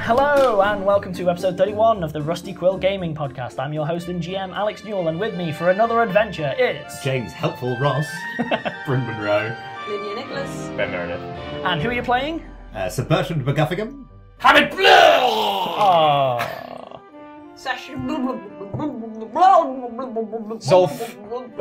Hello and welcome to episode 31 of the Rusty Quill Gaming Podcast. I'm your host and GM, Alex Newell, and with me for another adventure is... James Helpful Ross. Bryn Monroe. Lydia Nicholas. Ben Meredith. And who are you playing? Sir Bertrand McGuffigan. Hamid Blue! Oh. Sasha. Zolf.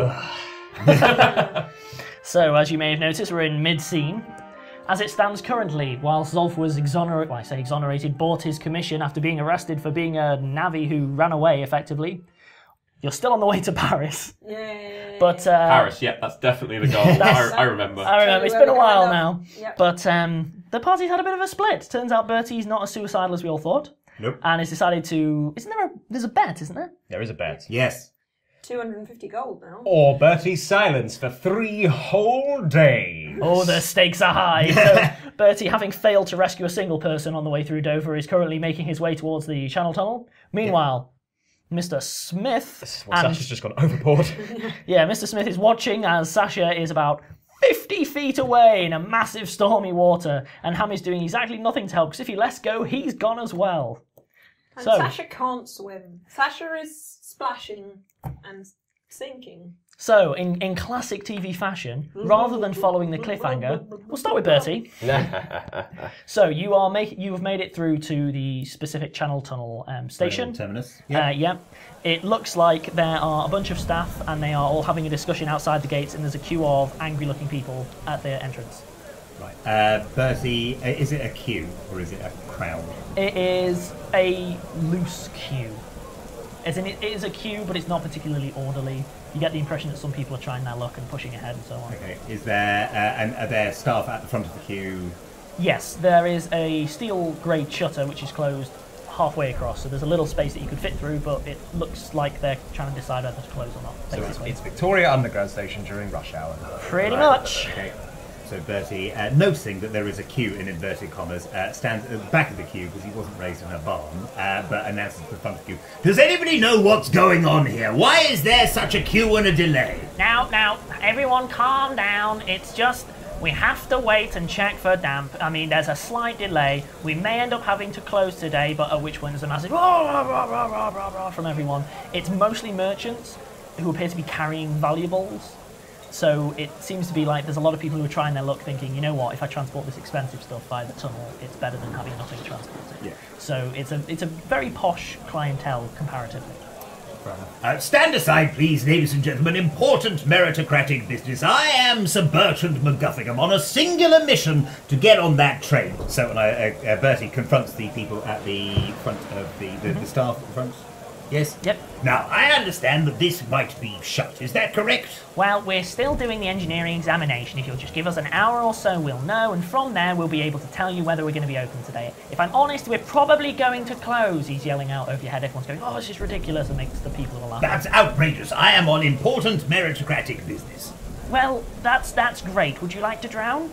So, as you may have noticed, we're in mid-scene. As it stands currently, while Zolf was exonerated, bought his commission after being arrested for being a navvy who ran away, effectively, you're still on the way to Paris. Yay. But Paris, yeah, that's definitely the goal. I remember. I remember, it's been a while now. Yep. But the party's had a bit of a split. Turns out Bertie's not as suicidal as we all thought. Nope. And has decided to... There's a bet, isn't there? There is a bet. Yes. 250 gold now. Or Bertie's silence for 3 whole days. Oh, the stakes are high. So Bertie, having failed to rescue a single person on the way through Dover, is currently making his way towards the Channel Tunnel. Meanwhile, Mr. Smith... Sasha's just gone overboard. Yeah, Mr. Smith is watching as Sasha is about 50 feet away in a massive stormy water, and Ham is doing exactly nothing to help, because if he lets go, he's gone as well. And So- Sasha can't swim. Sasha is splashing and sinking. So, in classic TV fashion, rather than following the cliffhanger, we'll start with Bertie. So, you have made it through to the specific Channel Tunnel station. Terminus. Yeah. It looks like there are a bunch of staff and they are all having a discussion outside the gates, and there's a queue of angry-looking people at their entrance. Right. Bertie, is it a queue or is it a crowd? It is a loose queue. As in, it is a queue, but it's not particularly orderly. You get the impression that some people are trying their luck and pushing ahead and so on. Okay. Is there and are there staff at the front of the queue? Yes, there is a steel grate shutter which is closed halfway across, so there's a little space that you could fit through, but it looks like they're trying to decide whether to close or not, So basically. it's Victoria Underground Station during rush hour. Pretty much. Okay. So Bertie, noticing that there is a queue in inverted commas, stands at the back of the queue because he wasn't raised in a barn, but announces to the front of the queue, "Does anybody know what's going on here? Why is there such a queue and a delay?" Now, everyone calm down. It's just, we have to wait and check for damp. I mean, there's a slight delay. We may end up having to close today, but at which point there's a massive rah, rah, rah, rah, rah, rah from everyone. It's mostly merchants who appear to be carrying valuables. So it seems to be like there's a lot of people who are trying their luck thinking, you know what, if I transport this expensive stuff by the tunnel, it's better than having nothing transported. Yeah. So it's a very posh clientele comparatively. Stand aside, please, ladies and gentlemen. Important meritocratic business. I am Sir Bertrand McGuffigan. I'm on a singular mission to get on that train. So when Bertie confronts the people at the front of the staff at the front. Yes? Yep. Now, I understand that this might be shut. Is that correct? Well, we're still doing the engineering examination. If you'll just give us an hour or so, we'll know, and from there we'll be able to tell you whether we're going to be open today. If I'm honest, we're probably going to close. He's yelling out over your head. Everyone's going, oh, this is ridiculous, and makes the people who are laughing. That's outrageous. I am on important meritocratic business. Well, that's great. Would you like to drown?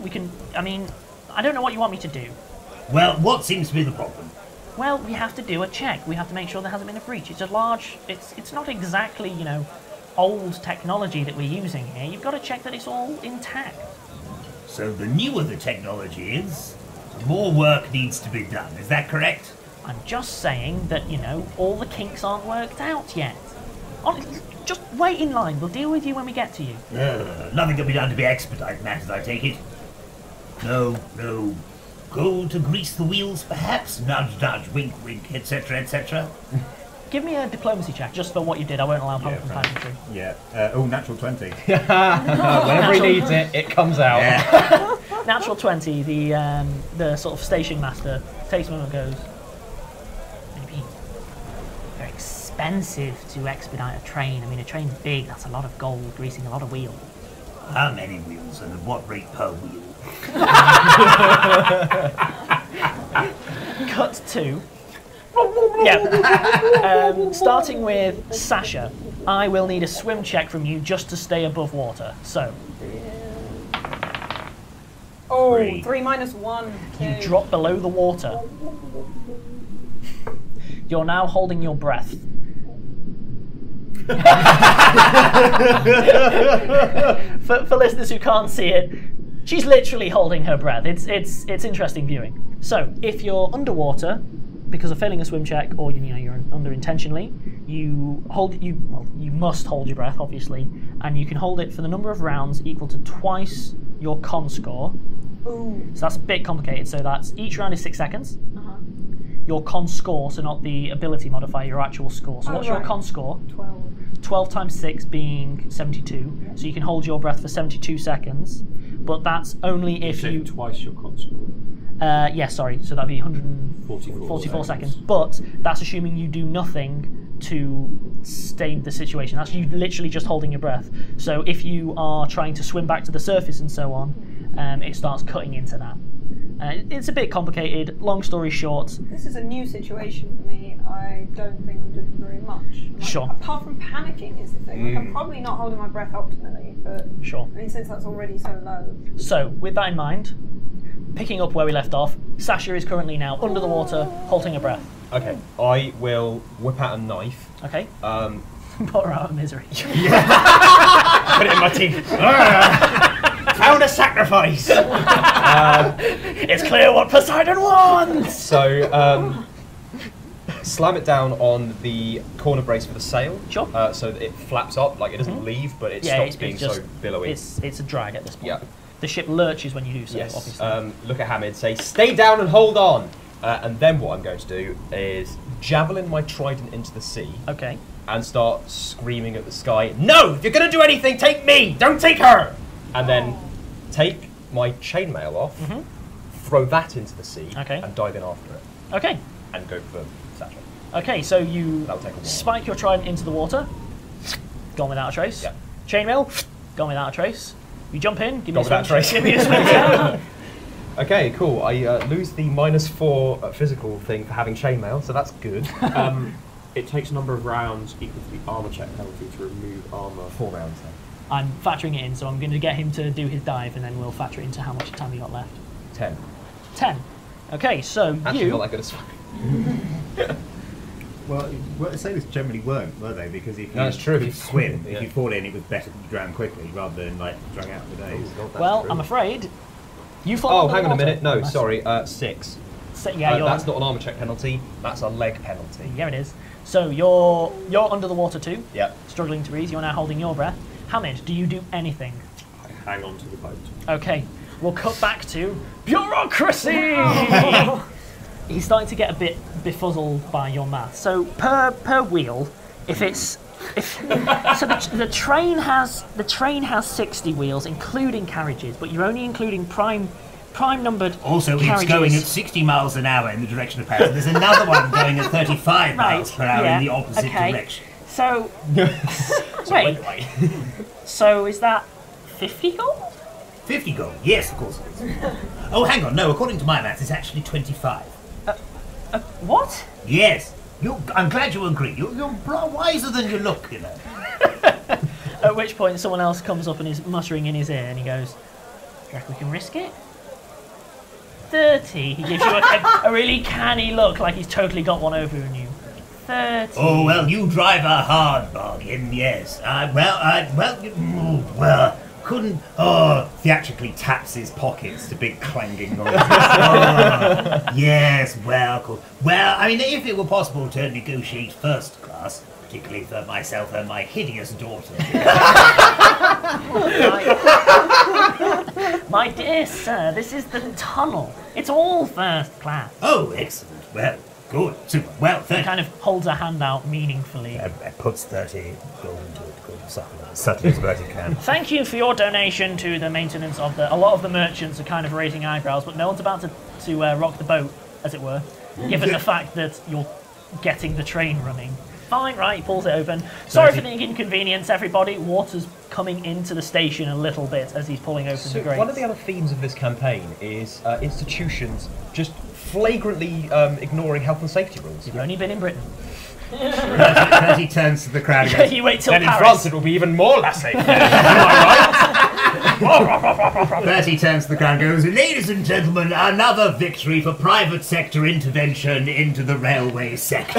I don't know what you want me to do. Well, what seems to be the problem? Well, we have to do a check. We have to make sure there hasn't been a breach. It's it's not exactly, old technology that we're using here. You've got to check that it's all intact. So the newer the technology is, the more work needs to be done. Is that correct? I'm just saying that, all the kinks aren't worked out yet. Just wait in line. We'll deal with you when we get to you. Nothing can be done to expedite matters, I take it. No. Go to grease the wheels, perhaps? Nudge, nudge, wink, wink, etc., etc. Give me a diplomacy check, just for what you did. I won't allow public pageantry. Yeah. Natural 20. Whenever he needs it, it comes out. Yeah. Natural 20, the sort of station master takes a moment and goes, maybe very expensive to expedite a train. I mean, a train's big, that's a lot of gold, greasing a lot of wheels. How many wheels and at what rate per wheel? Cut to... Yeah. Starting with Sasha, I will need a swim check from you just to stay above water. So, Oh, 3. 3 minus 1. you drop below the water. You're now holding your breath. For listeners who can't see it, she's literally holding her breath. It's interesting viewing. So, if you're underwater, because of failing a swim check, or you're under intentionally, you must hold your breath, obviously, and you can hold it for the number of rounds equal to twice your con score. Ooh. So that's a bit complicated. So that's each round is 6 seconds. Your con score, so not the ability modifier, your actual score. So what's your con score? 12. 12 times 6 being 72. So you can hold your breath for 72 seconds, but that's only if you... twice your con score. sorry, so that'd be 144 seconds. But that's assuming you do nothing to stay the situation. That's you literally just holding your breath. So if you are trying to swim back to the surface and so on, it starts cutting into that. It's a bit complicated. Long story short. This is a new situation for me. I don't think I'm doing very much. Sure. Apart from panicking is the thing. Like, I'm probably not holding my breath optimally, but Sure. I mean, since that's already so low. So with that in mind, picking up where we left off, Sasha is currently now under the water, holding her breath. Okay, I will whip out a knife. Okay. Put her out of misery. Put it in my teeth. Found a sacrifice. It's clear what Poseidon wants. So, slam it down on the corner brace for the sail. Sure. So that it flaps up, like it doesn't leave, but it stops being so billowy. It's a drag at this point. Yeah. The ship lurches when you do so, Yes. obviously. Look at Hamid, say, stay down and hold on. And then what I'm going to do is javelin my trident into the sea. Okay. And start screaming at the sky, no, if you're going to do anything, take me, don't take her! And then take my chainmail off, throw that into the sea, and dive in after it. Okay. And go for Sasha. Okay, so you That'll take a while. spike your trident into the water, gone without a trace. Yeah. Chainmail, gone without a trace. You jump in, give me Gone a without a trace. Give me a swim check. Okay, cool. I lose the -4 physical thing for having chainmail, so that's good. It takes a number of rounds equal to the armor check penalty to remove armor. 4 rounds then. I'm factoring it in, so I'm going to get him to do his dive, and then we'll factor it into how much time you got left. 10. 10. Okay, so Actually, you... not that good as fuck. Well, sailors generally weren't, were they? Because if you, That's true. if you swim, Yeah. if you fall in, it was better to drown quickly rather than like drag out for days. Well, I'm afraid you fall Oh, under the hang on a water. minute. No, Unless- sorry. 6. So, yeah, you're... That's not an armor check penalty. That's a leg penalty. Yeah, it is. So you're under the water too. Yep. Struggling to breathe. You're now holding your breath. Hamid, do you do anything? I hang on to the boat. Okay, we'll cut back to bureaucracy. He's starting to get a bit befuzzled by your math. So per wheel, so the train has 60 wheels, including carriages, but you're only including prime numbered Also, carriages. it's going at 60 miles an hour in the direction of Paris. There's another one going at 35 miles per hour in the opposite direction. So, wait. So is that 50 gold? 50 gold? Yes, of course it is. Oh, hang on. No, according to my maths, it's actually 25. What? Yes. I'm glad you agree. You're wiser than you look, you know. At which point someone else comes up and is muttering in his ear and he goes, "Do you reckon we can risk it?" 30. He gives you a really canny look like he's totally got one over on you. 30. Oh, well, you drive a hard bargain, yes. Couldn't... Oh, theatrically taps his pockets to big clanging noises. Yes, well, cool. Well, I mean, if it were possible to negotiate first class, particularly for myself and my hideous daughter. My dear sir, this is the tunnel. It's all first class. Oh, excellent. Well, good. Super. Well, He 30... kind of holds a hand out meaningfully. puts 30 gold into it. Subtly as Bertie can. Thank you for your donation to the maintenance of the... A lot of the merchants are kind of raising eyebrows, but no one's about to rock the boat, as it were, given the fact that you're getting the train running. Fine, right, he pulls it open. Sorry for the inconvenience, everybody. Water's coming into the station a little bit as he's pulling open the grates. One of the other themes of this campaign is institutions just flagrantly ignoring health and safety rules. You've only been in Britain. Bertie turns to the crowd and goes, You wait till Then in Paris. France it will be even more laissez-faire. Bertie turns to the crowd and goes, "Ladies and gentlemen, another victory for private sector intervention into the railway sector."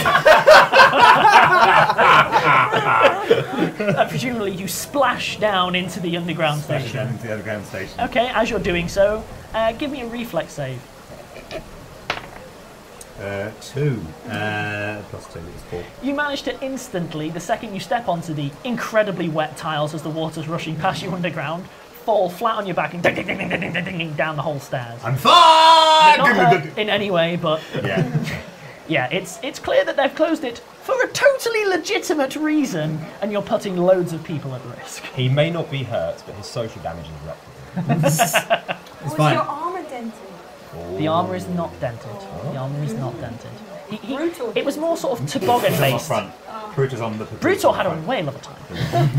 Presumably you splash down into the underground station. Into the underground station. Okay, as you're doing so, give me a reflex save. 2. Plus 2 is 4. You manage to instantly, the second you step onto the incredibly wet tiles as the water's rushing past you underground, fall flat on your back and ding, ding, ding, ding, ding, ding, ding, ding, down the whole stairs. I'm fine! Not hurt in any way, but Yeah. yeah, it's clear that they've closed it for a totally legitimate reason, and you're putting loads of people at risk. He may not be hurt, but his social damage is replicable. It's Was fine. your armour dented? The armour is not dented. The armour is not dented. Brutal. It was more sort of toboggan Brutus on the based. front. Brutus on the Brutal had a front. whale of a time.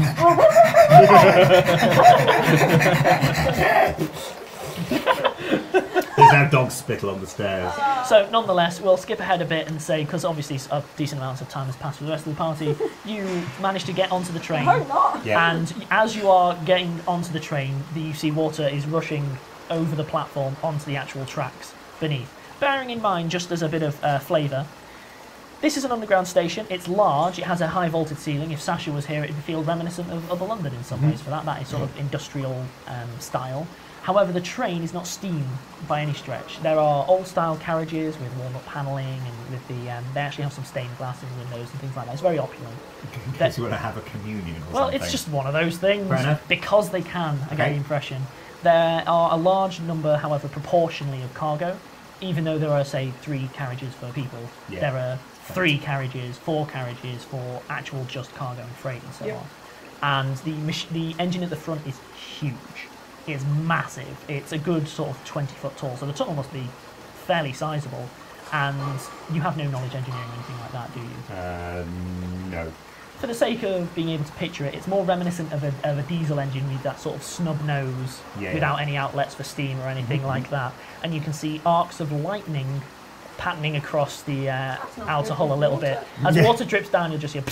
There's now dog spittle on the stairs. So, nonetheless, we'll skip ahead a bit and say, because obviously a decent amount of time has passed with the rest of the party, you managed to get onto the train. No, not. Yeah. And as you are getting onto the train, you see water is rushing over the platform onto the actual tracks beneath. Bearing in mind, just as a bit of flavour, this is an underground station. It's large. It has a high vaulted ceiling. If Sasha was here, it would feel reminiscent of London in some ways for that. That is sort of industrial style. However, the train is not steam by any stretch. There are old-style carriages with warm-up panelling, and with the they actually have some stained glass in the windows and things like that. It's very opulent. In case you want to have a communion or Well, something. it's just one of those things. Fair enough. Because they can, I get Okay. the impression. There are a large number, however, proportionally of cargo. Even though there are, say, 3 carriages for people, Yeah. there are 3 carriages, 4 carriages for actual just cargo and freight and so Yeah. on. And the engine at the front is huge. It's massive. It's a good sort of 20 foot tall, so the tunnel must be fairly sizable. And you have no knowledge engineering or anything like that, do you? No. For the sake of being able to picture it, it's more reminiscent of a diesel engine with that sort of snub nose Yeah, without any outlets for steam or anything like that. And you can see arcs of lightning patterning across the not outer good hull a for little water. bit. As Yeah. water drips down, you'll just hear...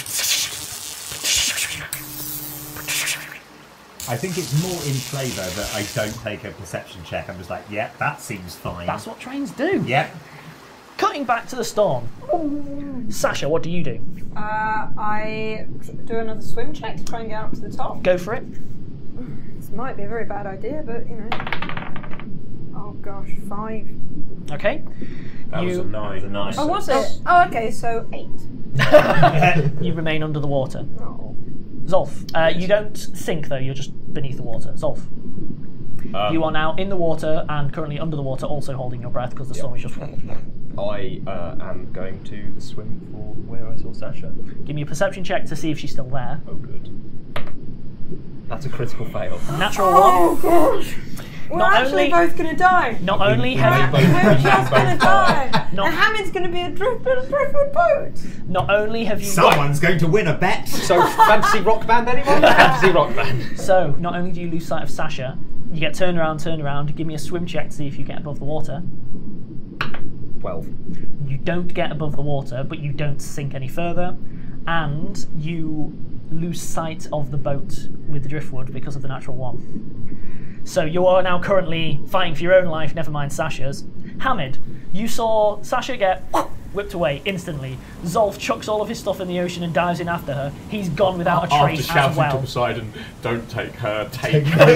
I think it's more in flavour that I don't take a perception check. I'm just like, yeah, that seems fine. That's what trains do. Yep. Cutting back to the storm. Sasha, what do you do? I do another swim check to try and get up to the top. Go for it. This might be a very bad idea, but you know. Oh gosh, 5. Okay. That was a 9. Nice. Oh, was it? Oh, okay, so 8. You remain under the water. Oh. Zolf, you don't sink though, you're just beneath the water. Zolf, you are now in the water and currently under the water, also holding your breath because the storm is just... I am going to swim for where I saw Sasha. Give me a perception check to see if she's still there. Oh, good. That's a critical fail. Natural Oh one. gosh! We're Not actually only- both gonna die. Not only we have may you, both- We're just gonna die. Not- And Hamid's gonna be a driftwood boat. not only have you Someone's going to win a bet. So, fantasy rock band, anyone? Fantasy rock band. so not only do you lose sight of Sasha, you get turned around. Give me a swim check to see if you get above the water. 12. You don't get above the water, but you don't sink any further, and you lose sight of the boat with the driftwood because of the natural one. So you are now currently fighting for your own life, never mind Sasha's. Hamid, you saw Sasha get whipped away instantly. Zolf chucks all of his stuff in the ocean and dives in after her. He's gone without a After trace as shouting to well. Poseidon, don't take her, take me.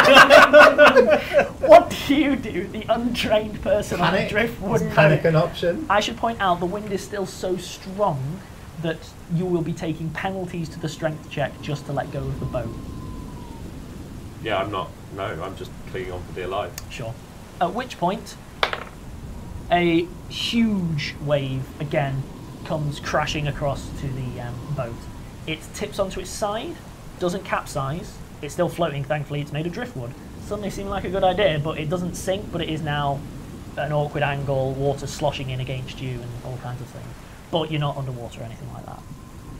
What do you do, the untrained person on a Panic. driftwood Panic boat? an option. I should point out the wind is still so strong that you will be taking penalties to the strength check just to let go of the boat. Yeah, I'm not. No, I'm just clinging on for dear life. Sure. At which point, a huge wave again comes crashing across to the boat. It tips onto its side, doesn't capsize. It's still floating, thankfully. It's made of driftwood. Suddenly seemed like a good idea, but it doesn't sink, but it is now an awkward angle, water sloshing in against you and all kinds of things. But you're not underwater or anything like that.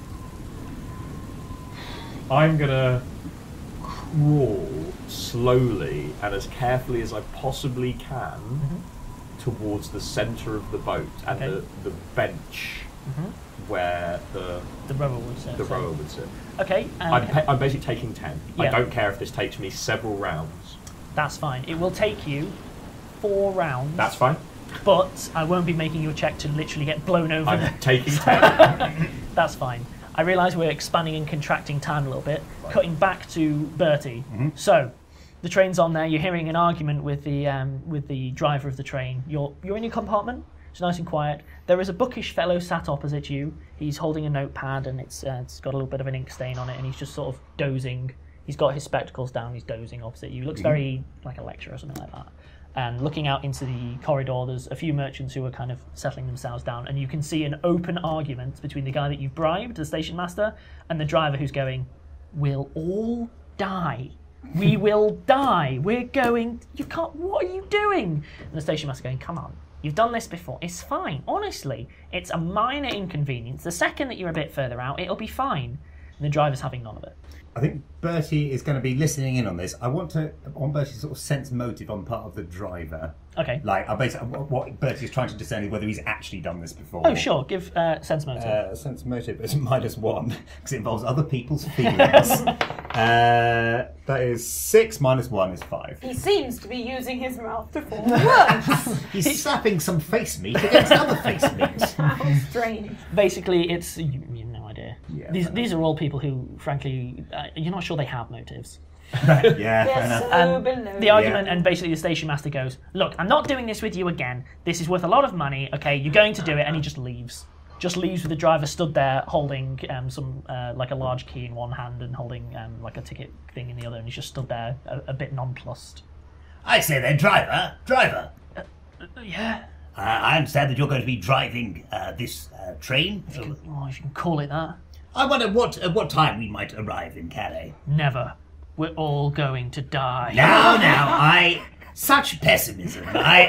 I'm gonna crawl slowly and as carefully as I possibly can towards the centre of the boat and Okay. the bench where the The rower would sit. rower would sit. Okay, I'm basically taking 10. I Yeah. don't care if this takes me several rounds. that's fine. It will take you 4 rounds. That's fine. But I won't be making you a check to literally get blown over. I'm taking 10. That's fine. I realise we're expanding and contracting time a little bit. Cutting back to Bertie. So, the train's on there. You're hearing an argument with the driver of the train. You're in your compartment. It's nice and quiet. There is a bookish fellow sat opposite you. He's holding a notepad and it's got a little bit of an ink stain on it, and he's just sort of dozing. He's got his spectacles down, he's dozing opposite you. Looks very like a lecturer or something like that. And looking out into the corridor, there's a few merchants who are kind of settling themselves down, and you can see an open argument between the guy that you've bribed, the station master, and the driver who's going, "We'll all die. We will die. We're going... You can't... What are you doing?" And the station master going, "Come on. You've done this before. It's fine. Honestly, it's a minor inconvenience. The second that you're a bit further out, it'll be fine." And the driver's having none of it. I think Bertie is going to be listening in on this. I want Bertie to sort of sense motive on part of the driver. Okay. Like, what Bertie is trying to discern is whether he's actually done this before. Oh, sure. Give sense motive. Sense motive is -1, because it involves other people's feelings. That is 6 -1 is 5. He seems to be using his mouth to form words. He's slapping some face meat against other face meat. How strange. Basically, it's... You have no idea. Yeah, These are all people who, frankly, you're not sure they have motives. Right, yeah, fair enough. The argument, and basically the station master goes, "Look, I'm not doing this with you again. This is worth a lot of money, okay? You're going to do it," and he just leaves. Just leaves with the driver stood there holding like a large key in one hand and holding like a ticket thing in the other, and he's just stood there a bit nonplussed. I say then, driver. Yeah? I understand that you're going to be driving this train. If you can call it that. I wonder at what time we might arrive in Calais. Never. We're all going to die. Now, such pessimism.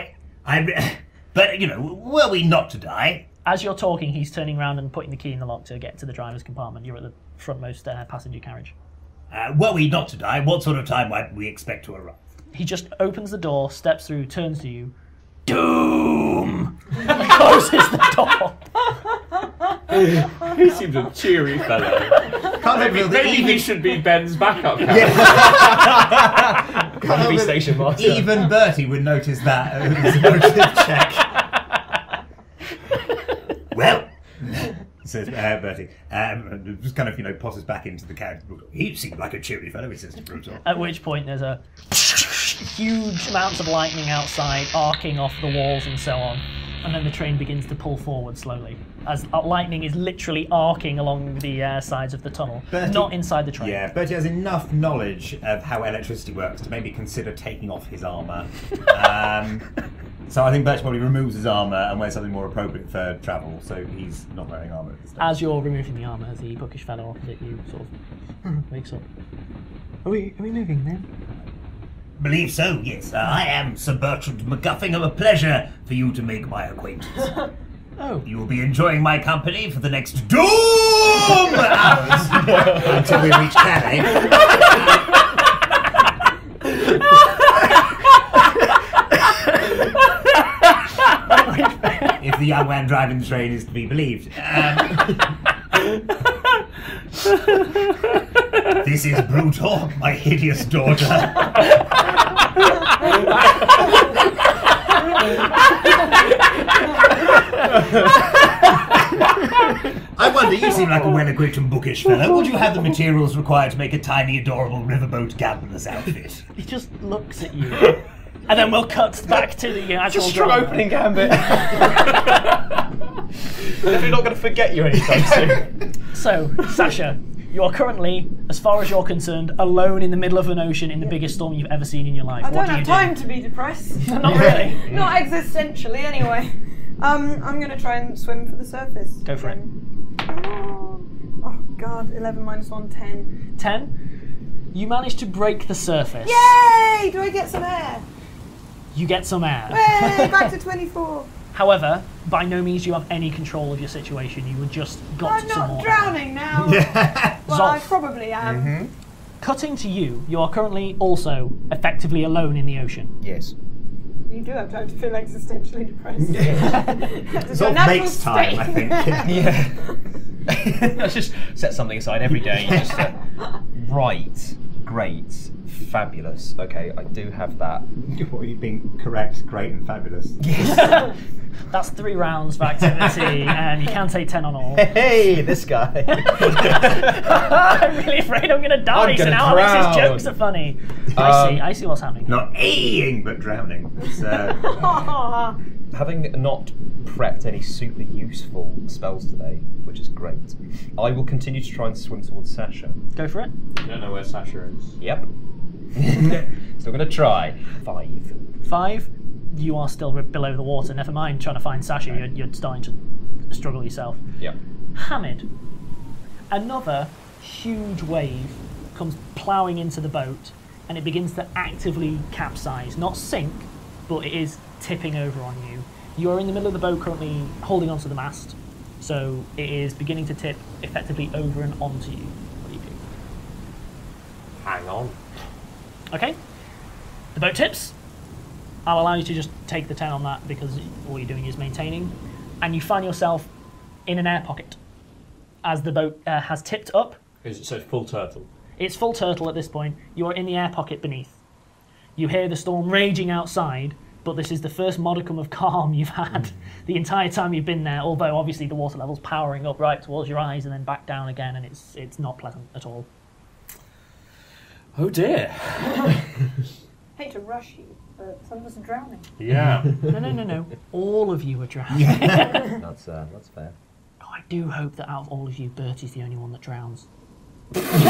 But, were we not to die? As you're talking, he's turning around and putting the key in the lock to get to the driver's compartment. You're at the frontmost passenger carriage. Were we not to die, what sort of time might we expect to arrive? He just opens the door, steps through, turns to you. Doom! Closes the door. He seems a cheery fellow. Maybe he should be Ben's backup character. Can't be station master. Even Bertie would notice that as a motive check. Well, says Bertie, just kind of tosses back into the carriage. He seemed like a cheery fellow, he says to Brutal. At which point there's a huge amounts of lightning outside, arcing off the walls and so on, and then the train begins to pull forward slowly, as lightning is literally arcing along the sides of the tunnel, not inside the train. Yeah, Bertie has enough knowledge of how electricity works to maybe consider taking off his armour. So I think Bertie probably removes his armour and wears something more appropriate for travel, so he's not wearing armour at this stage. As you're removing the armour, the bookish fellow opposite you sort of wakes up. Are we moving then? Believe so, yes. I am Sir Bertrand MacGuffingham. A pleasure for you to make my acquaintance. Oh. You will be enjoying my company for the next doom hours until we reach Calais. If the young man driving the train is to be believed. This is Brutal, my hideous daughter. I wonder, you seem like a well-equipped and bookish fellow. Would you have the materials required to make a tiny, adorable riverboat gambler's outfit? He just looks at you. And then we'll cut back to the actual Strong drama. opening gambit. We're not going to forget you anytime soon. So, Sasha, you are currently, as far as you're concerned, alone in the middle of an ocean in the biggest storm you've ever seen in your life. I What don't do you have time do? to be depressed. Not really. Not existentially, anyway. I'm going to try and swim for the surface. Go for it. Oh, God. 11 minus 1, 10. 10. You manage to break the surface. Yay! Do I get some air? You get some air. Yay! Back to 24. However, by no means do you have any control of your situation. You were just got I'm some not more drowning now. Well, I probably am. Cutting to you, you are currently also effectively alone in the ocean. Yes. You do have time to feel existentially depressed. It sort of makes time, I think. Yeah. Let's just set something aside every day. Just right, great, fabulous. Okay, I do have that. What are you being correct, great, and fabulous? Yes. That's 3 rounds of activity, and you can take 10 on all. Hey, this guy. I'm really afraid I'm going to die, I'm so gonna now Alex's drown. jokes are funny. I see what's happening. Not aing, but drowning. It's, having not prepped any super useful spells today, which is great, I will continue to try and swim towards Sasha. Go for it. I don't know where Sasha is. Yep. Still going to try. 5. 5. You are still below the water. Never mind trying to find Sasha. You're starting to struggle yourself. Yep. Hamid. Another huge wave comes ploughing into the boat, and it begins to actively capsize. Not sink, but it is tipping over on you. You are in the middle of the boat currently holding onto the mast, so it is beginning to tip effectively over and onto you. What do you do? Hang on. Okay. The boat tips. I'll allow you to just take the 10 on that because all you're doing is maintaining. And you find yourself in an air pocket as the boat has tipped up. So full turtle. It's full turtle at this point. You are in the air pocket beneath. You hear the storm raging outside, but this is the first modicum of calm you've had the entire time you've been there, although obviously the water level's powering up right towards your eyes and then back down again, and it's not pleasant at all. Oh dear. Hate to rush you, but some of us are drowning. Yeah. No. All of you are drowning. That's fair. Oh, I do hope that out of all of you, Bertie's the only one that drowns. Thanks,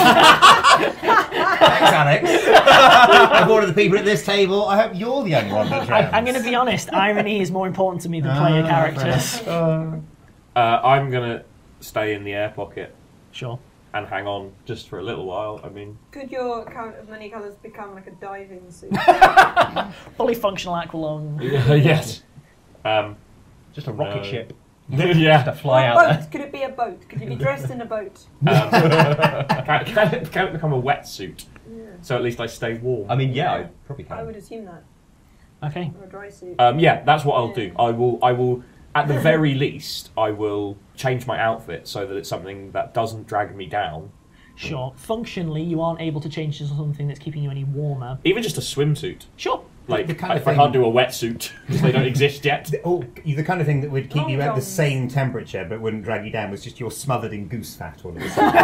Alex. Of all of the people at this table, I hope you're the only one that drowns. I'm going to be honest, irony is more important to me than player characters. I'm gonna stay in the air pocket Sure. and hang on just for a little while. I mean, Could your count of many colours become like a diving suit? Fully functional aqualung. yes. Just a rocket No. ship. Yeah. To fly Or a out boat? there. Could it be a boat? Could you be dressed in a boat? Can it become a wetsuit? Yeah. So at least I stay warm. I mean, yeah, I probably can. I would assume that. Okay. Or a dry suit. Yeah, that's what I'll do. I will, at the very least, I will change my outfit so that it's something that doesn't drag me down. Sure. Functionally, you aren't able to change to something that's keeping you any warmer. Even just a swimsuit. Sure. Like, The kind of if I thing- can't do a wetsuit because they don't exist yet. The kind of thing that would keep Long you at the johns. same temperature but wouldn't drag you down was just you're smothered in goose fat all of a sudden.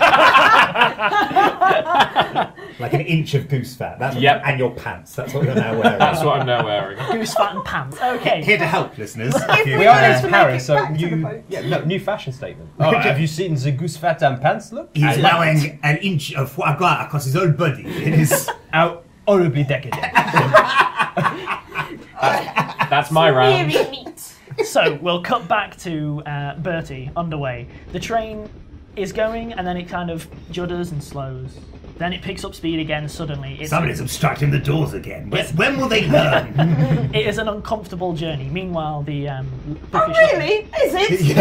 Like an inch of goose fat. That's what, Yep. And your pants. That's what you're now wearing. That's what I'm now wearing. Goose fat and pants. Okay. Here to help, listeners. If you, We are in to make Paris, it so back to the new, boat. new fashion statement. Oh, have you seen the goose fat and pants look? He's allowing an inch of foie gras across his whole body. It is How horribly decadent. That's my round. Very neat. So we'll cut back to Bertie underway. The train is going, and then it kind of judders and slows. Then it picks up speed again suddenly. somebody's obstructing the doors again. When will they learn? It is an uncomfortable journey. Meanwhile, the Oh, bookish- really? Is it?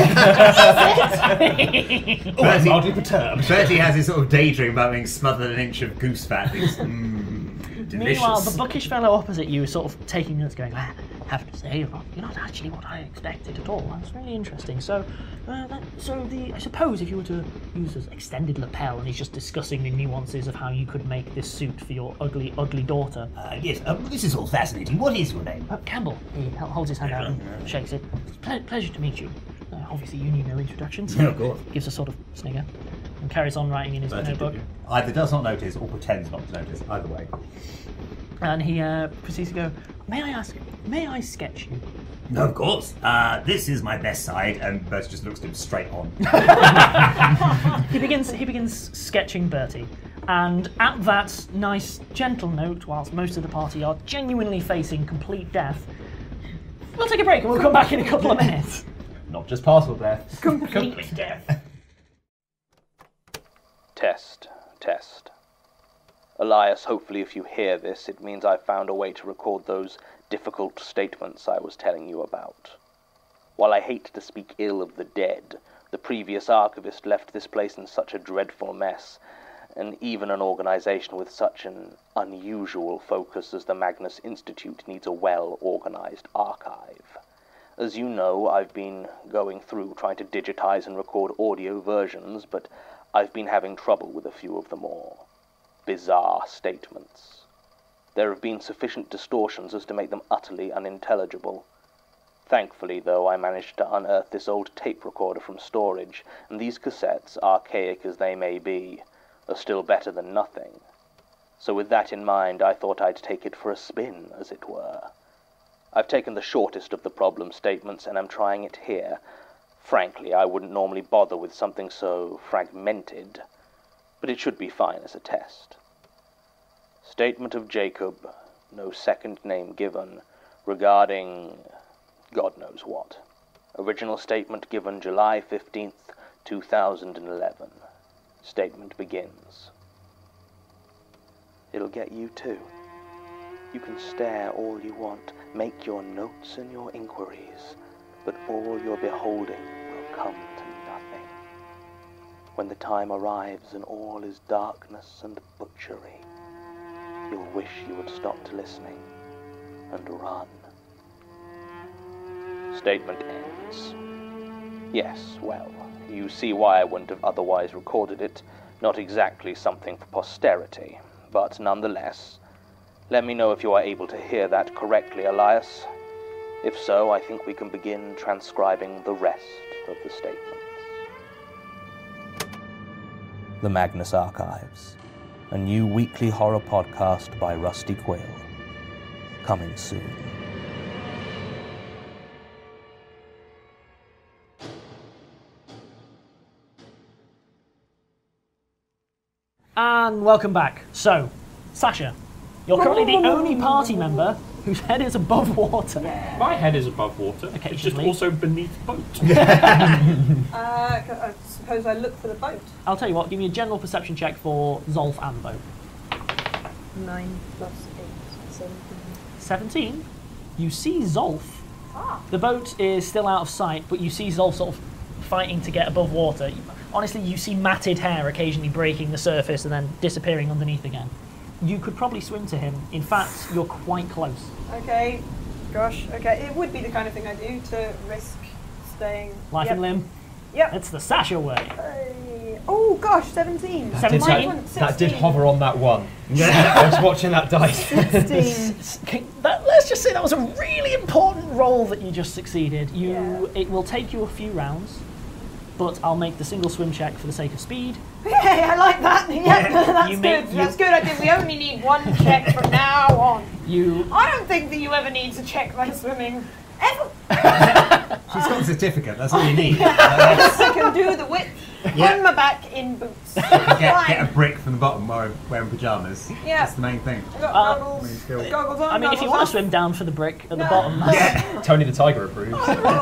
Bertie, mildly perturbed. Bertie has this sort of daydream about being smothered in an inch of goose fat. It's, delicious. Meanwhile, the bookish fellow opposite you is sort of taking notes, going, I have to say, you're not actually what I expected at all. That's really interesting. So, I suppose if you were to use this extended lapel, and he's just discussing the nuances of how you could make this suit for your ugly, ugly daughter. Yes, this is all fascinating. What is your name? Campbell, he holds his hand out and shakes it. Pleasure to meet you. Obviously, you need no introductions. Oh, of course. Gives a sort of snigger and carries on writing in his notebook. Either does not notice or pretends not to notice. Either way. And he proceeds to go, may I I sketch you? No, of course. This is my best side, and Bertie just looks at him straight on. He begins sketching Bertie, and at that nice gentle note, whilst most of the party are genuinely facing complete death, we'll take a break and we'll come back in a couple of minutes. Not just partial death. Complete death. Test. Elias, hopefully if you hear this, it means I've found a way to record those difficult statements I was telling you about. While I hate to speak ill of the dead, the previous archivist left this place in such a dreadful mess, and even an organization with such an unusual focus as the Magnus Institute needs a well-organized archive. As you know, I've been going through trying to digitize and record audio versions, but I've been having trouble with a few of the more bizarre statements. There have been sufficient distortions as to make them utterly unintelligible. Thankfully, though, I managed to unearth this old tape recorder from storage, and these cassettes, archaic as they may be, are still better than nothing. So with that in mind, I thought I'd take it for a spin, as it were. I've taken the shortest of the problem statements and I'm trying it here. Frankly, I wouldn't normally bother with something so fragmented, but it should be fine as a test. Statement of Jacob, no second name given, regarding God knows what. Original statement given July 15th, 2011. Statement begins. It'll get you too. You can stare all you want, make your notes and your inquiries, but all your beholding will come to nothing. When the time arrives and all is darkness and butchery, you'll wish you had stopped listening and run. Statement ends. Yes, well, you see why I wouldn't have otherwise recorded it. Not exactly something for posterity, but nonetheless, let me know if you are able to hear that correctly, Elias. If so, I think we can begin transcribing the rest of the statements. The Magnus Archives, a new weekly horror podcast by Rusty Quill. Coming soon. And welcome back. So, Sasha, you're currently the only party member whose head is above water. My head is above water. It's just also beneath the boat. I suppose I look for the boat. I'll tell you what, give me a general perception check for Zolf and the boat. 9 plus 8, 17. 17? You see Zolf. The boat is still out of sight, but you see Zolf sort of fighting to get above water. Honestly, you see matted hair occasionally breaking the surface and then disappearing underneath again. You could probably swim to him. In fact, you're quite close. Okay, gosh, okay. It would be the kind of thing I do to risk staying. Life and limb. Yep. It's the Sasha way. Oh gosh, 17. That did hover on that one. I was watching that dice. 16. Let's just say that was a really important roll that you just succeeded. It will take you a few rounds, but I'll make the single swim check for the sake of speed. Hey, I like that. Yeah, that's good. That's good. I think we only need one check from now on. I don't think that you ever need to check my swimming. Ever. She's got a certificate, that's all you need. I can do the width on my back in boots. Get a brick from the bottom while wearing pyjamas. Yeah. That's the main thing. I've got goggles. Goggles on, I mean, if you want to swim down for the brick at the bottom. Tony the Tiger approves.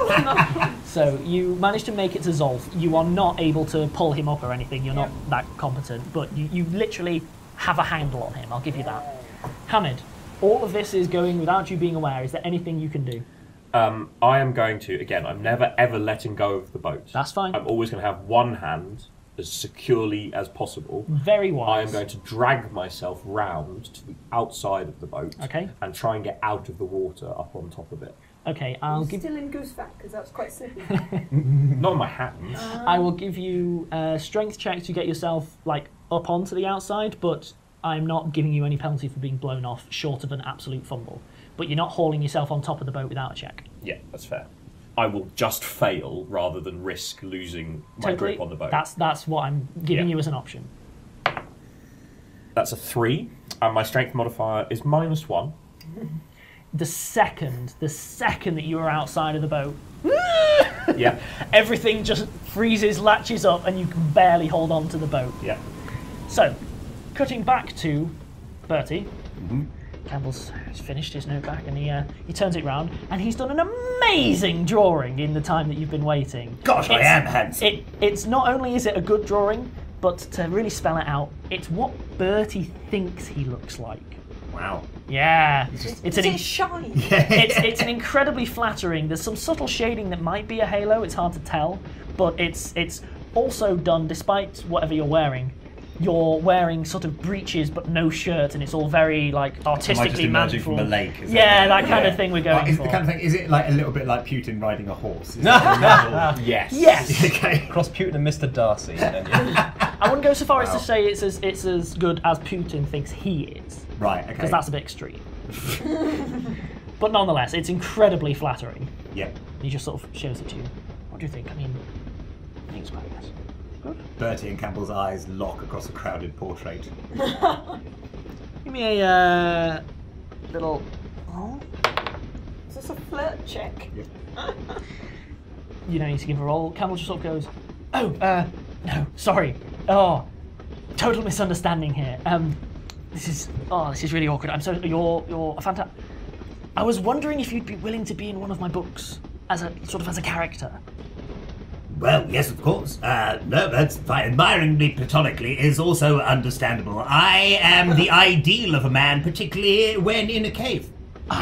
So you managed to make it to Zolf. You are not able to pull him up or anything. You're not that competent, but you literally have a handle on him. I'll give you that. Hamid, all of this is going without you being aware. Is there anything you can do? I am going to, again, I'm never ever letting go of the boat. That's fine. I'm always going to have one hand as securely as possible. Very wise. I am going to drag myself round to the outside of the boat and try and get out of the water up on top of it. Okay, I'll give... Still in goose fat, because that's quite slippy. Not in my hands. I will give you a strength check to get yourself, like, up onto the outside, but I'm not giving you any penalty for being blown off, short of an absolute fumble. But you're not hauling yourself on top of the boat without a check. Yeah, that's fair. I will just fail rather than risk losing my grip on the boat. That's what I'm giving you as an option. That's a 3, and my strength modifier is -1. The second that you are outside of the boat, yeah, everything just freezes, latches up, and you can barely hold on to the boat. Yeah. So, cutting back to Bertie. Campbell's finished his note back and he turns it round and he's done an amazing drawing in the time that you've been waiting. Gosh, I am handsome. It's not only is it a good drawing, but to really spell it out, it's what Bertie thinks he looks like. Wow. Yeah. It's shiny. It's an incredibly flattering. There's some subtle shading that might be a halo, it's hard to tell, but it's also done despite whatever you're wearing. You're wearing sort of breeches but no shirt, and it's all very like artistically emerging from a lake. That kind of thing we're going for. The kind of thing. Is it like a little bit like Putin riding a horse? Yes. Yes. Okay. Cross Putin and Mr. Darcy. I wouldn't go so far as to say it's as good as Putin thinks he is. Right. Okay. Because that's a bit extreme. But nonetheless, it's incredibly flattering. Yep. He just sort of shows it to you. What do you think? I mean, I think it's quite nice. Bertie and Campbell's eyes lock across a crowded portrait. Give me a little... Oh. Is this a flirt check? You don't need to give a roll. Camel just sort of goes, oh, no, sorry. Oh, total misunderstanding here. This is really awkward. I'm so, you're a fantastic. I was wondering if you'd be willing to be in one of my books as a character. Well, yes, of course. No, that's fine. Admiring me platonically is also understandable. I am the ideal of a man, particularly when in a cave.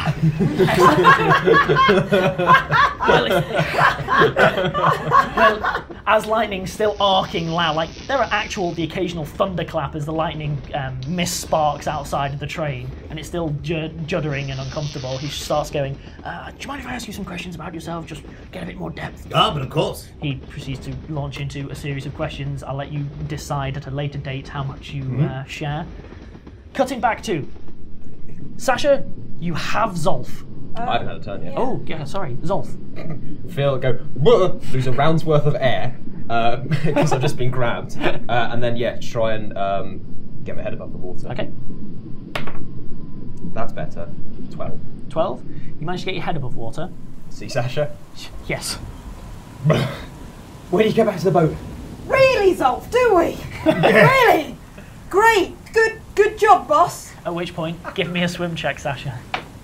Well, as lightning's still arcing loud, like there are the occasional thunderclap as the lightning mist sparks outside of the train, and it's still juddering and uncomfortable. He starts going, do you mind if I ask you some questions about yourself? Just get a bit more depth. Ah, but of course. He proceeds to launch into a series of questions. I'll let you decide at a later date how much you share. Cutting back to Sasha, you have Zolf. I haven't had a turn yet. Oh, yeah, sorry, Zolf. Phil go, lose a round's worth of air, because I've just been grabbed. And then, try and get my head above the water. Okay. That's better. 12. 12. You managed to get your head above water. See, Sasha? Yes. Where do you get back to the boat? Really, Zolf, do we? Really? Great. Good job, boss. At which point, give me a swim check, Sasha.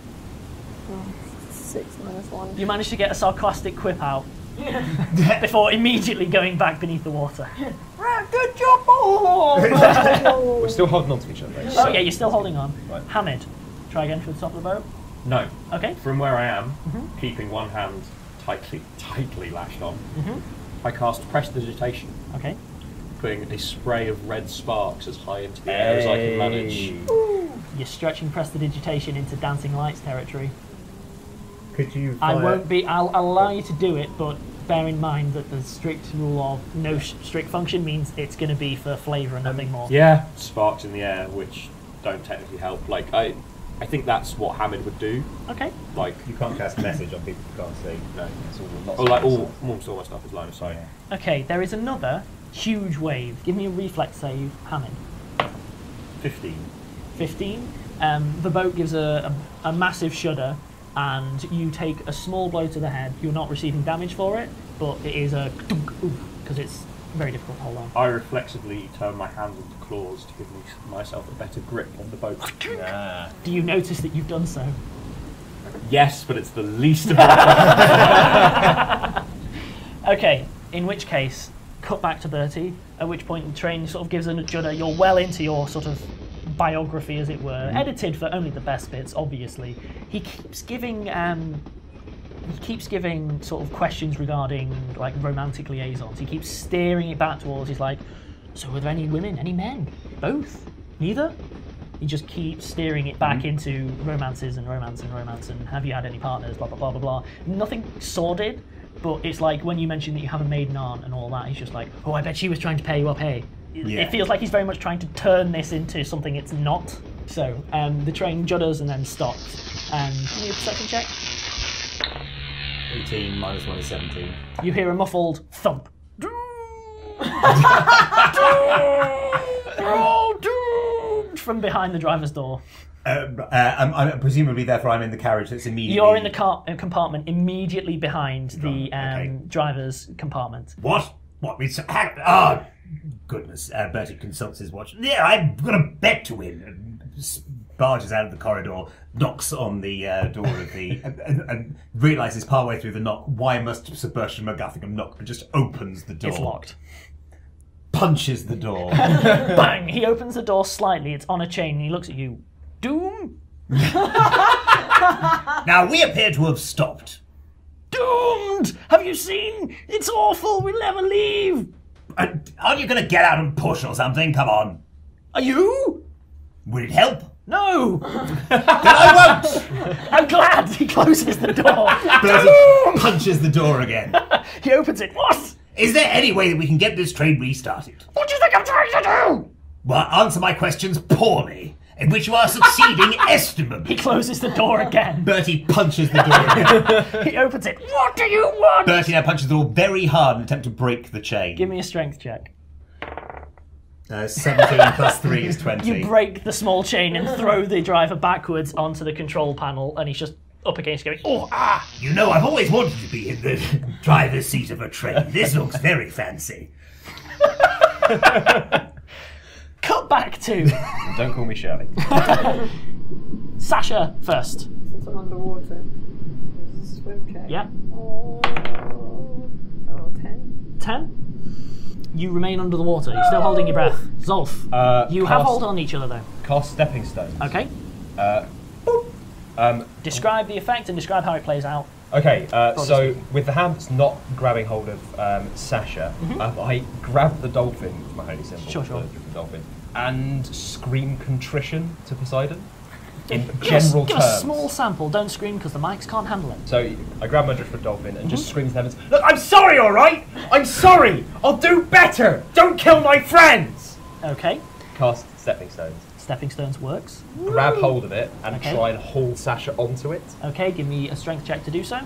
6 minus 1. You managed to get a sarcastic quip out before immediately going back beneath the water. Good job, boss. We're still holding on to each other. Oh yeah, you're still holding on. Right. Hamid, try again for the top of the boat. No. Okay. From where I am, keeping one hand tightly lashed on, I cast Prestidigitation. Okay. Putting a spray of red sparks as high into the air as I can manage. Ooh. You're stretching Prestidigitation into Dancing Lights territory. Could you? I'll allow you to do it, but bear in mind that the strict rule of no strict function means it's going to be for flavour and nothing more. Yeah, sparks in the air, which don't technically help. Like I think that's what Hamid would do. Okay. Like You can't cast a message on people who can't see. no, It's all or like all sort of stuff is line of sight. Okay, there is another huge wave. Give me a reflex save, Hamid. 15. 15. The boat gives a massive shudder, and you take a small blow to the head. You're not receiving damage for it, but it is a because it's very difficult to hold on. I reflexively turn my hands into claws to give myself a better grip on the boat. Do you notice that you've done so? Yes, but it's the least of my Okay, in which case, cut back to Bertie, at which point the train sort of gives a judder. You're well into your sort of biography, as it were, edited for only the best bits, obviously. He keeps giving sort of questions regarding like romantic liaisons. He keeps steering it back towards. He's like, so were there any women, any men, both, neither? He just keeps steering it back into romances and romance and romance and have you had any partners, blah blah blah blah blah. Nothing sordid, but it's like when you mention that you have a maiden aunt and all that, he's just like, oh, I bet she was trying to pay you up, hey. Yeah. It feels like he's very much trying to turn this into something it's not. So the train judders and then stops. Give me a perception check. 18 minus 1 is 17. You hear a muffled thump. From behind the driver's door. I'm presumably, therefore, I'm in the carriage that's immediately... You're in the compartment immediately behind the driver's compartment. What? What? Oh, goodness. Bertie consults his watch. Yeah, I've got a bet to win. Barges out of the corridor, knocks on the door of the... and realises partway through the knock, why must Sir Bertrand McGuffingham knock, and just opens the door. It's locked. Punches the door. Bang! He opens the door slightly, it's on a chain, and he looks at you. Doom? Now, we appear to have stopped. Doomed! Have you seen? It's awful, we'll never leave! Aren't you going to get out and push or something? Come on. Are you? Would it help? No! Then I won't! I'm glad he closes the door. Bertie punches the door again. He opens it. What? Is there any way that we can get this train restarted? What do you think I'm trying to do? Well, answer my questions poorly, in which you are succeeding estimably. He closes the door again. Bertie punches the door again. He opens it. What do you want? Bertie now punches the door very hard in an attempt to break the chain. Give me a strength check. 17 plus 3 is 20. You break the small chain and throw the driver backwards onto the control panel, and he's just up against going, oh, ah! You know, I've always wanted to be in the driver's seat of a train. This looks very fancy. Cut back to... Don't call me Shirley. Sasha first. Since I'm underwater. There's a swim check. Yeah. Oh, 10. 10. You remain under the water. You're still holding your breath. Zolf, you have hold on each other though. Cast stepping stones. Okay. Describe the effect and describe how it plays out. Okay, so with the hand that's not grabbing hold of Sasha, I grab the dolphin, my holy symbol, Sure. the dolphin, and scream contrition to Poseidon in general Give terms. a small sample. Don't scream because the mics can't handle it. So I grab my driftwood dolphin and just scream to the heavens, look, I'm sorry, alright? I'm sorry! I'll do better! Don't kill my friends! Okay. Cast stepping stones. Stepping stones works. Grab hold of it and Okay. try and haul Sasha onto it. Okay, give me a strength check to do so.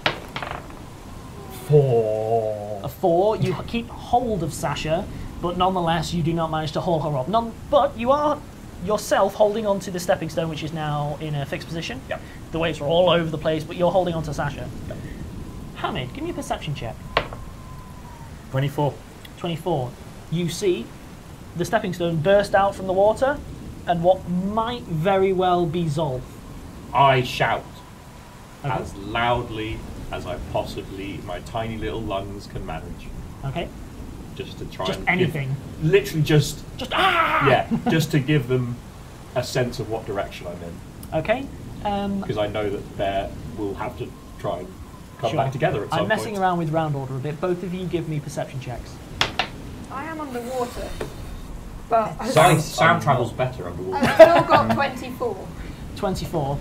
4. A 4. You keep hold of Sasha, but nonetheless you do not manage to haul her up. But you are yourself holding onto the stepping stone, which is now in a fixed position. Yep. The waves are all over the place, but you're holding onto Sasha. Yep. Hamid, give me a perception check. 24. 24. You see the stepping stone burst out from the water, and what might very well be Zolf. I shout Okay. as loudly as I possibly, my tiny little lungs can manage, Okay. just to try Just and anything. literally just Ah! just to give them a sense of what direction I'm in, Okay. because I know that they will have to try and come Sure. back together at some I'm messing point. around with round order a bit. Both of you give me perception checks. I am underwater. But Sound travels better underwater. I've still got 24. 24.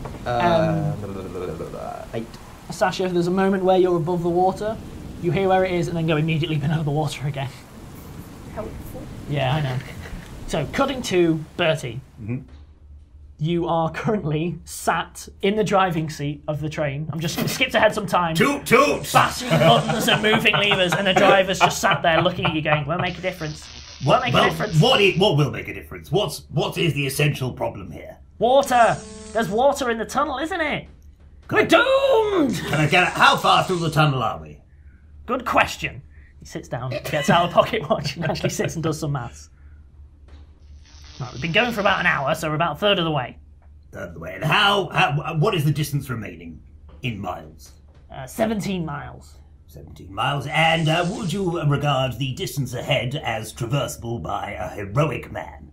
8. Sasha, there's a moment where you're above the water. You hear where it is and then go immediately below the water again. Helpful. Yeah, I know. So, cutting to Bertie. You are currently sat in the driving seat of the train. I'm just skipped ahead some time. Toot! Bashing buttons and moving levers, and the driver's just sat there looking at you going, won't make a difference. Won't make a difference. What will make a difference? What is the essential problem here? Water! There's water in the tunnel, isn't it? We're doomed! Can I get it? How far through the tunnel are we? Good question. He sits down, gets out a pocket watch, and actually sits and does some maths. Right, we've been going for about an hour, so we're about a third of the way. Third of the way. And how? What is the distance remaining in miles? 17 miles. 17 miles. And would you regard the distance ahead as traversable by a heroic man?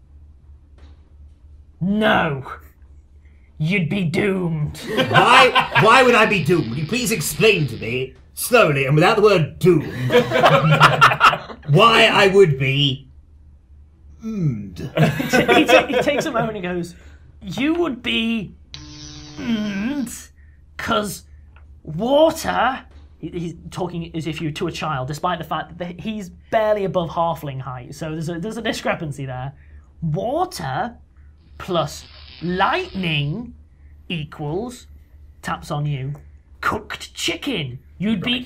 No. You'd be doomed. Why would I be doomed? Would you please explain to me, slowly and without the word doomed, why I would be doomed? He takes a moment and goes, you would be because water... He's talking as if you're to a child, despite the fact that he's barely above halfling height. So there's a discrepancy there. Water plus lightning equals, taps on you, cooked chicken. You'd be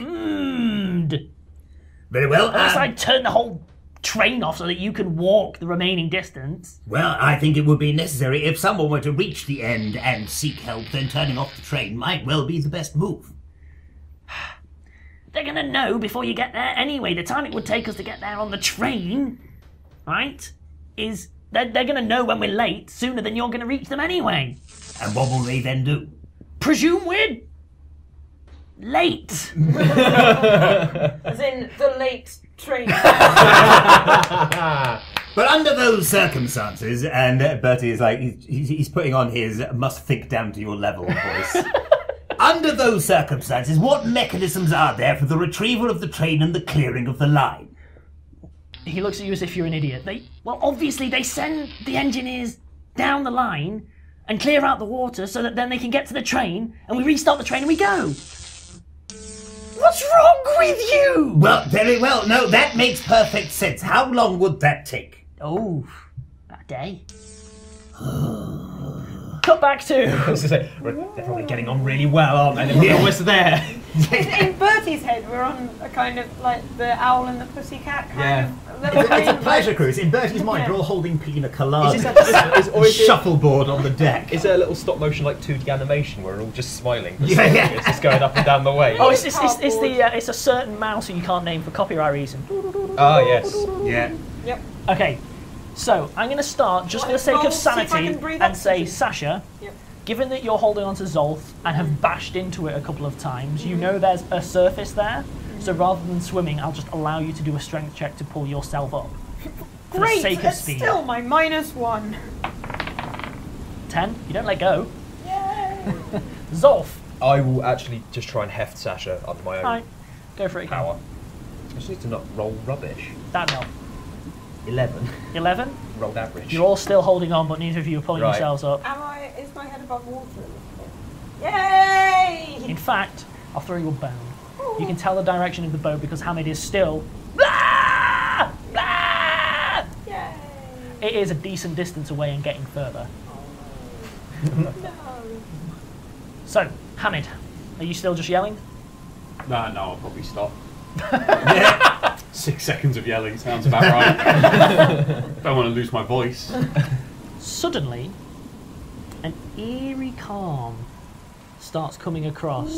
Very well. Unless I turn the whole train off so that you can walk the remaining distance. Well, I think it would be necessary if someone were to reach the end and seek help, then turning off the train might well be the best move. They're gonna know before you get there anyway. The time it would take us to get there on the train, right, is they're gonna know when we're late sooner than you're gonna reach them anyway. And what will they then do? Presume we're late. As in the late train. But under those circumstances, and Bertie is like, he's putting on his must think down to your level voice. Under those circumstances, what mechanisms are there for the retrieval of the train and the clearing of the line? He looks at you as if you're an idiot. Obviously they send the engineers down the line and clear out the water so that then they can get to the train and we restart the train and we go. What's wrong with you? Well, very well. No, that makes perfect sense. How long would that take? Oh, about a day. Cut back to. They're probably getting on really well, aren't they? They're always there. In Bertie's head, we're on a kind of like the owl and the pussycat kind of. It's a pleasure cruise. In Bertie's mind, we're all holding pina coladas. Is Shuffleboard on the deck. Is there a little stop motion like 2D animation where we're all just smiling? Yeah. It's just going up and down the way. Oh, it's a certain mouse who you can't name for copyright reason. Ah, yes. Yeah. Yep. Okay, so I'm going to start just for the sake of sanity and say, Sasha, given that you're holding on to Zolf and have bashed into it a couple of times, you know there's a surface there. So rather than swimming, I'll just allow you to do a strength check to pull yourself up. For Great, the sake of that's speed. still my -1. 10. You don't let go. Yay! Zolf. I will actually just try and heft Sasha under my own Right. Go for it again. power. I just need to not roll rubbish. That'd help. 11. 11. Rolled average. You're all still holding on, but neither of you are pulling yourselves up. Is my head above water? Yay! In fact, I'll throw you a bone. You can tell the direction of the boat because Hamid is still. Blah! Blah! Yay! It is a decent distance away and getting further. No. So, Hamid, are you still just yelling? No, I'll probably stop. 6 seconds of yelling sounds about right. Don't want to lose my voice. Suddenly, an eerie calm starts coming across.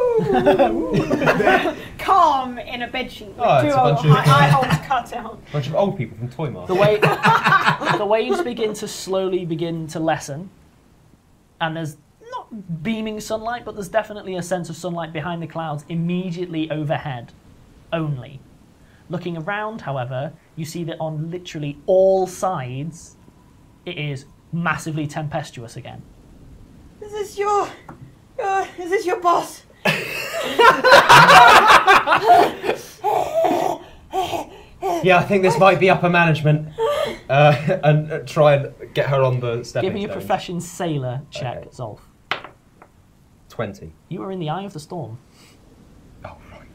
Calm in a bedsheet with Oh, two it's a bunch of- eye holes cut out. A bunch of old people from Toy Mart. The waves begin to lessen, and there's not beaming sunlight, but there's definitely a sense of sunlight behind the clouds immediately overhead only. Looking around, however, you see that on literally all sides, it is massively tempestuous again. Is this your boss? Yeah, I think this might be upper management. And try and get her on the stepping Give me a stone. profession sailor check, Okay. Zolf. 20. You are in the eye of the storm. Oh,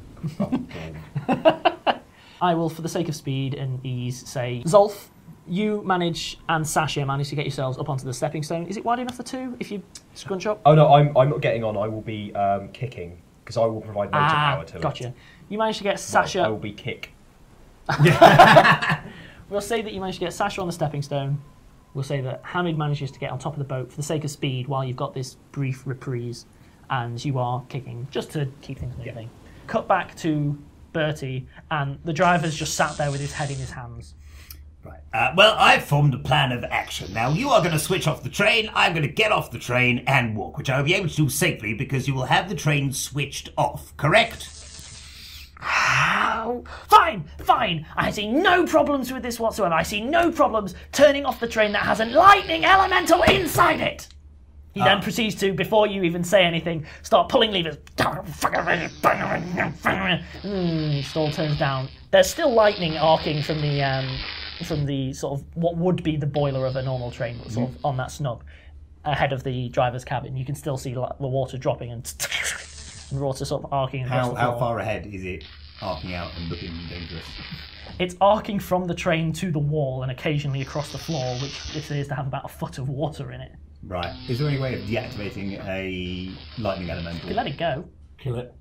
right. I will, for the sake of speed and ease, say, Zolf, you manage and Sasha manage to get yourselves up onto the stepping stone. Is it wide enough for two if you scrunch up? Oh no, I'm not getting on. I will be kicking because I will provide motor power to it. Gotcha. You managed to get Sasha. I will be kick. We'll say that you managed to get Sasha on the stepping stone. We'll say that Hamid manages to get on top of the boat for the sake of speed while you've got this brief reprise and you are kicking just to keep things moving. Cut back to Bertie and the driver's just sat there with his head in his hands. Right. Well, I've formed a plan of action. Now, you are going to switch off the train, I'm going to get off the train and walk, which I'll be able to do safely because you will have the train switched off, correct? Fine. I see no problems with this whatsoever. I see no problems turning off the train that has a lightning elemental inside it. He then proceeds to, before you even say anything, start pulling levers. Stall turns down. There's still lightning arcing from the sort of what would be the boiler of a normal train, but sort of on that snub ahead of the driver's cabin. You can still see the water dropping and water sort of arcing across the floor. How far ahead is it arcing out and looking dangerous? It's arcing from the train to the wall and occasionally across the floor, which appears to have about a foot of water in it. Right. Is there any way of deactivating a lightning elemental? You let it go. Kill it.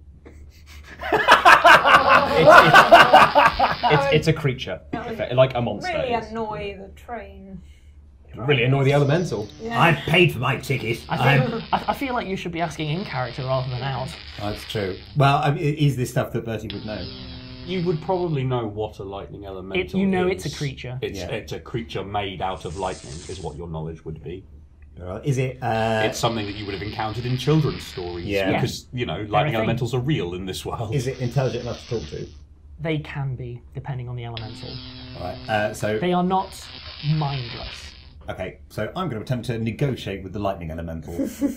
It's a creature, like a monster. Really is. annoy the train. Really annoy the elemental. Yeah. I paid for my ticket. I feel like you should be asking in character rather than out. That's true. Well, I mean, is this stuff that Bertie would know? You would probably know what a lightning elemental is. It's a creature. It's a creature made out of lightning, is what your knowledge would be. Is it? It's something that you would have encountered in children's stories. Yeah. Because, lightning thing. elementals are real in this world. Is it intelligent enough to talk to? They can be, depending on the elemental. Right. So. They are not mindless. Okay. So I'm going to attempt to negotiate with the lightning elemental.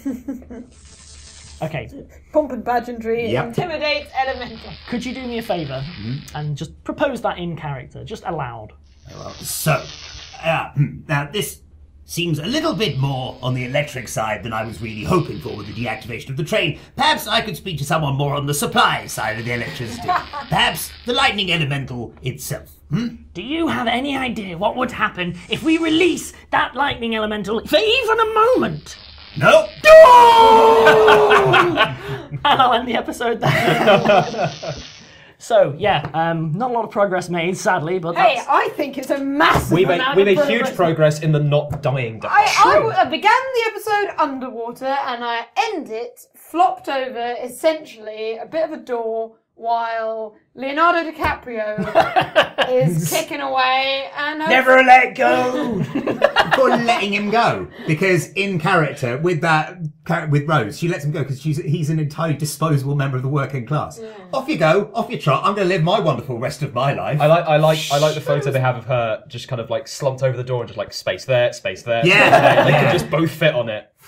Okay. Pomp and pageantry, Yep. intimidate elemental. Could you do me a favour and just propose that in character, just aloud? So, now this seems a little bit more on the electric side than I was really hoping for with the deactivation of the train. Perhaps I could speak to someone more on the supply side of the electricity. Perhaps the lightning elemental itself. Do you have any idea what would happen if we release that lightning elemental for even a moment? No. And I'll end the episode there. So, yeah, not a lot of progress made, sadly, but Hey, that's... I think it's a massive We amount made of huge progress in the not dying I began the episode underwater and I end it flopped over, essentially, a bit of a door while Leonardo DiCaprio is kicking away and... Never let go! Before letting him go. Because in character, with Rose, she lets him go because he's an entirely disposable member of the working class. Yeah. Off you go, off you trot, I'm going to live my wonderful rest of my life. I like the photo they have of her just kind of like slumped over the door and just like space there, space there. Yeah. They could just both fit on it.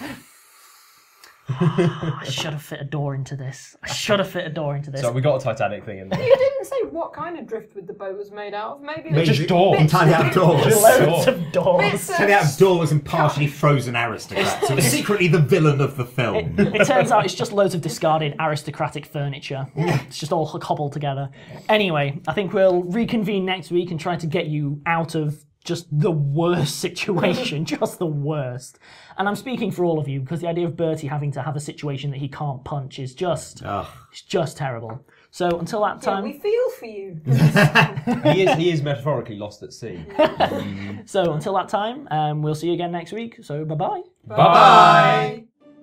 I should have fit a door into this. So we got a Titanic thing in there. You didn't say what kind of driftwood the boat was made out of. Maybe Just doors. Entirely outdoors. Loads of doors. Entirely outdoors and partially frozen aristocrats. So it's secretly the villain of the film. It turns out it's just loads of discarded aristocratic furniture. It's just all cobbled together. Anyway, I think we'll reconvene next week and try to get you out of just the worst situation, just the worst. And I'm speaking for all of you because the idea of Bertie having to have a situation that he can't punch is just, it's just terrible. So until that time, we feel for you. He is metaphorically lost at sea. So until that time, we'll see you again next week. So bye-bye. Bye.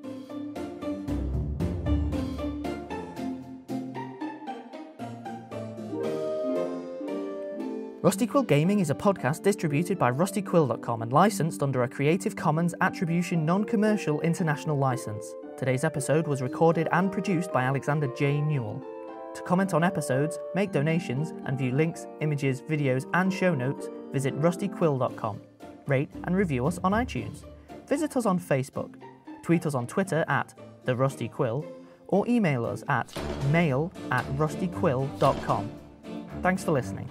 Rusty Quill Gaming is a podcast distributed by rustyquill.com and licensed under a Creative Commons Attribution Non-Commercial International License. Today's episode was recorded and produced by Alexander J. Newell. To comment on episodes, make donations, and view links, images, videos, and show notes, visit rustyquill.com. Rate and review us on iTunes. Visit us on Facebook. Tweet us on Twitter at @TheRustyQuill or email us at mail@rustyquill.com. Thanks for listening.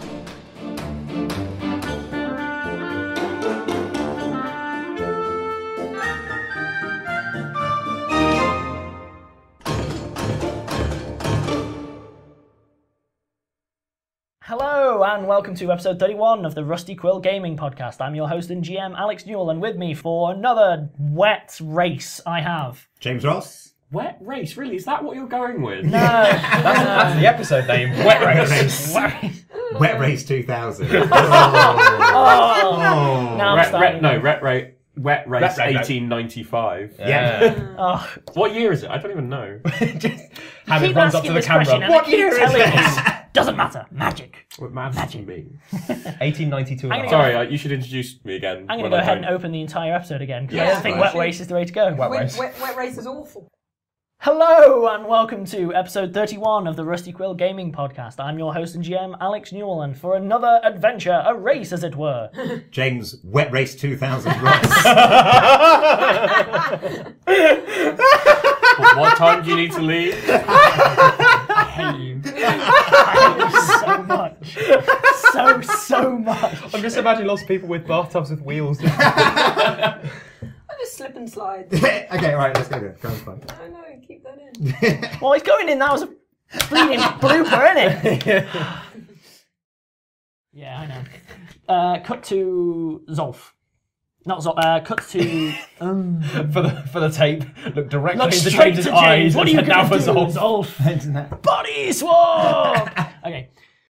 Hello and welcome to episode 31 of the Rusty Quill Gaming Podcast. I'm your host and GM Alex Newell, and with me for another wet race I have James Ross. Wet race, really? Is that what you're going with? No, That's the episode name. Wet Race. Wet Race 2000. Now I'm starting. Wet Race 1895. Yeah. Oh, What year is it? I don't even know. Hamid runs up to the camera. What year is it? Doesn't matter. Magic. What magic mean? 1892. I'm gonna Sorry, you should introduce me again. I'm going to go ahead and open the entire episode again because I Yeah. don't think Wet Race is the way to go. Wet Race. Wet race is awful. Hello and welcome to episode 31 of the Rusty Quill Gaming Podcast. I'm your host and GM Alex Newell, and for another adventure, a race as it were. James Wet Race 2000 Ross. What time do you need to leave? I hate you. I hate you so much. So much. I'm just imagining lots of people with bathtubs with wheels. I just slip and slide. Okay, right, let's go. Go on, fine. I know, keep that in. Well, it's going in. That was a bleeding blooper, isn't it? Yeah, I know. Cut to Zolf. Not Zolf. Cut to for the tape. Look directly look into straight James's to James. eyes. What are you and now going for to do, Zolf. Zolf? Body swap. Okay.